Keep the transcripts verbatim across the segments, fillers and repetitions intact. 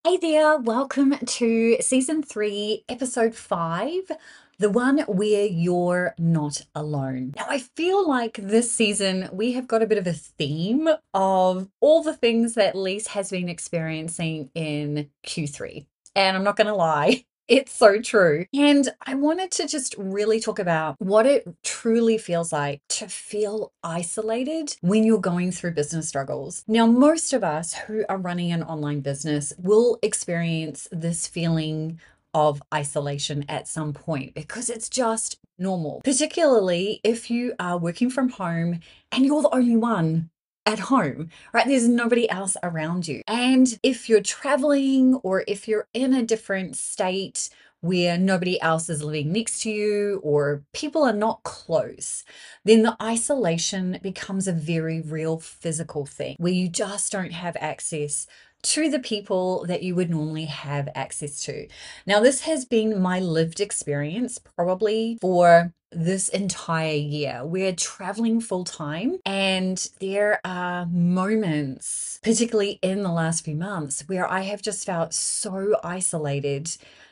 Hey there, welcome to season three, episode five, the one where you're not alone. Now, I feel like this season we have got a bit of a theme of all the things that Lise has been experiencing in Q three. And I'm not going to lie, it's so true. And I wanted to just really talk about what it truly feels like to feel isolated when you're going through business struggles. Now, most of us who are running an online business will experience this feeling of isolation at some point because it's just normal, particularly if you are working from home and you're the only one at home, right? There's nobody else around you. And if you're traveling or if you're in a different state where nobody else is living next to you or people are not close, then the isolation becomes a very real physical thing where you just don't have access to the people that you would normally have access to. Now, this has been my lived experience probably for this entire year. We're traveling full time, and there are moments, particularly in the last few months, where I have just felt so isolated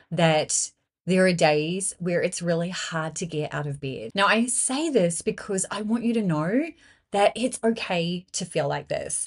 that there are days where it's really hard to get out of bed. Now, I say this because I want you to know that it's okay to feel like this,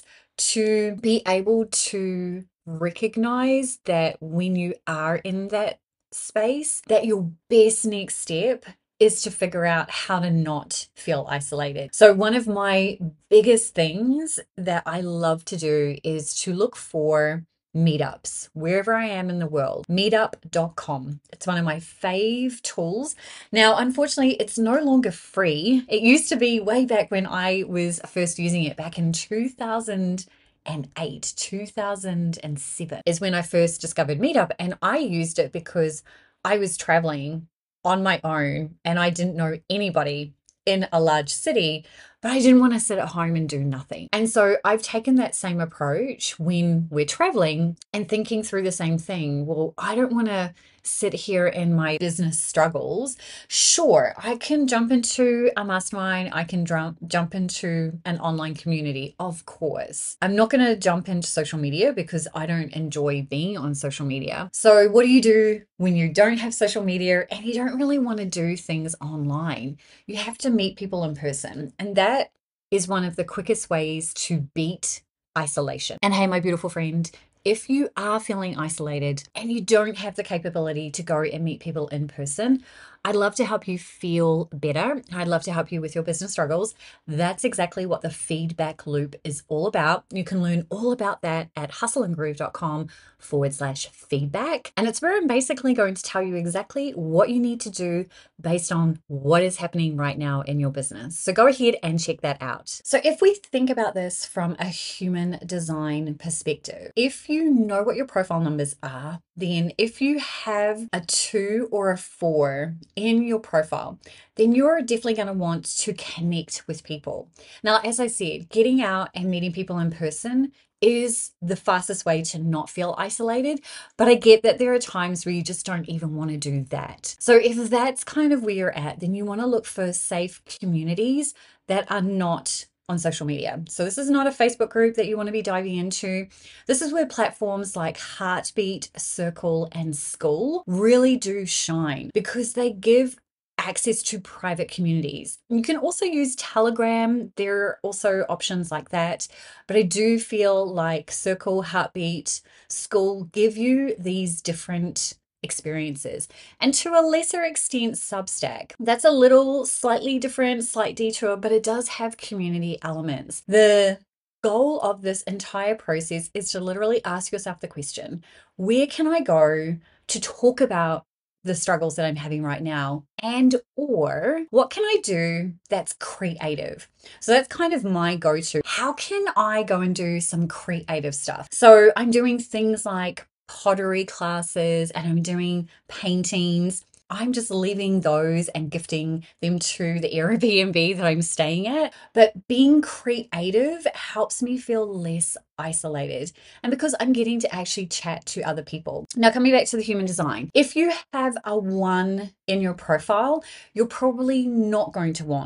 to be able to recognize that when you are in that space, that your best next step is to figure out how to not feel isolated. So one of my biggest things that I love to do is to look for meetups wherever I am in the world. meetup dot com. It's one of my fave tools. Now, unfortunately, it's no longer free. It used to be way back when I was first using it back in two thousand eight, two thousand seven is when I first discovered Meetup, and I used it because I was traveling on my own and I didn't know anybody in a large city, but I didn't want to sit at home and do nothing. And so I've taken that same approach when we're traveling and thinking through the same thing. Well, I don't want to sit here in my business struggles. Sure, I can jump into a mastermind. I can drum, jump into an online community, of course. I'm not going to jump into social media because I don't enjoy being on social media. So what do you do when you don't have social media and you don't really want to do things online? You have to meet people in person. And that is one of the quickest ways to beat isolation. And hey, my beautiful friend, if you are feeling isolated and you don't have the capability to go and meet people in person, I'd love to help you feel better. I'd love to help you with your business struggles. That's exactly what the feedback loop is all about. You can learn all about that at hustleandgroove.com forward slash feedback. And it's where I'm basically going to tell you exactly what you need to do based on what is happening right now in your business. So go ahead and check that out. So if we think about this from a human design perspective, if you know what your profile numbers are, then if you have a two or a four in your profile, then you're definitely going to want to connect with people. Now, as I said, getting out and meeting people in person is the fastest way to not feel isolated. But I get that there are times where you just don't even want to do that. So if that's kind of where you're at, then you want to look for safe communities that are not on social media. So this is not a Facebook group that you want to be diving into. This is where platforms like Heartbeat, Circle, and School really do shine because they give access to private communities. You can also use Telegram. There are also options like that. But I do feel like Circle, Heartbeat, School give you these different experiences. And to a lesser extent, Substack. That's a little slightly different, slight detour, but it does have community elements. The goal of this entire process is to literally ask yourself the question, where can I go to talk about the struggles that I'm having right now? And or what can I do that's creative? So that's kind of my go-to. How can I go and do some creative stuff? So I'm doing things like pottery classes and I'm doing paintings. I'm just leaving those and gifting them to the Airbnb that I'm staying at. But being creative helps me feel less isolated. And because I'm getting to actually chat to other people. Now, coming back to the human design, if you have a one in your profile, you're probably not going to want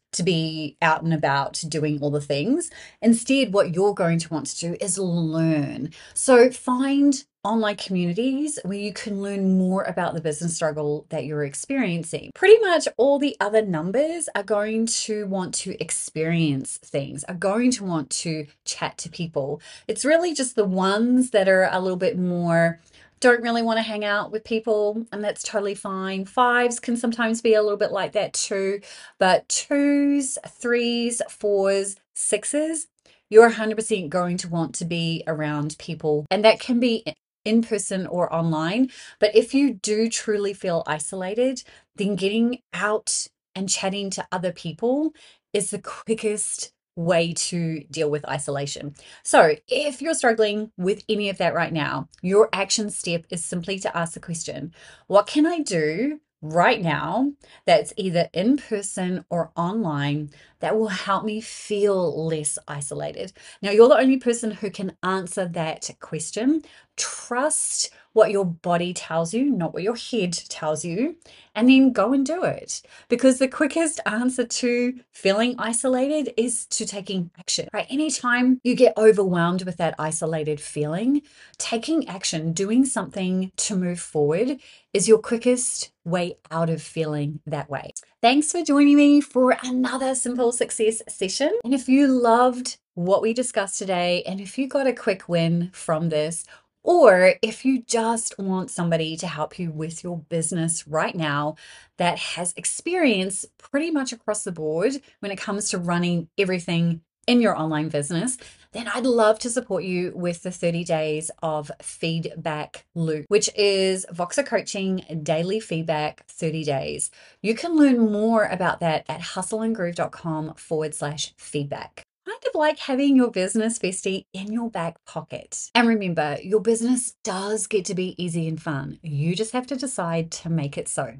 to be out and about doing all the things. Instead, what you're going to want to do is learn. So find online communities where you can learn more about the business struggle that you're experiencing. Pretty much all the other numbers are going to want to experience things, are going to want to chat to people. It's really just the ones that are a little bit more don't really want to hang out with people, and that's totally fine. Fives can sometimes be a little bit like that too, but twos, threes, fours, sixes, you're one hundred percent going to want to be around people, and that can be in person or online. But if you do truly feel isolated, then getting out and chatting to other people is the quickest way to deal with isolation. So if you're struggling with any of that right now, your action step is simply to ask the question, what can I do right now that's either in person or online that will help me feel less isolated? Now, you're the only person who can answer that question. Trust what your body tells you, not what your head tells you, and then go and do it. Because the quickest answer to feeling isolated is to taking action, right? Anytime you get overwhelmed with that isolated feeling, taking action, doing something to move forward is your quickest way out of feeling that way. Thanks for joining me for another Simple Success session. And if you loved what we discussed today, and if you got a quick win from this, or if you just want somebody to help you with your business right now that has experience pretty much across the board when it comes to running everything in your online business, then I'd love to support you with the thirty days of feedback loop, which is Voxer Coaching Daily Feedback thirty days. You can learn more about that at hustleandgroove.com forward slash feedback. Kind of like having your business bestie in your back pocket. And remember, your business does get to be easy and fun. You just have to decide to make it so.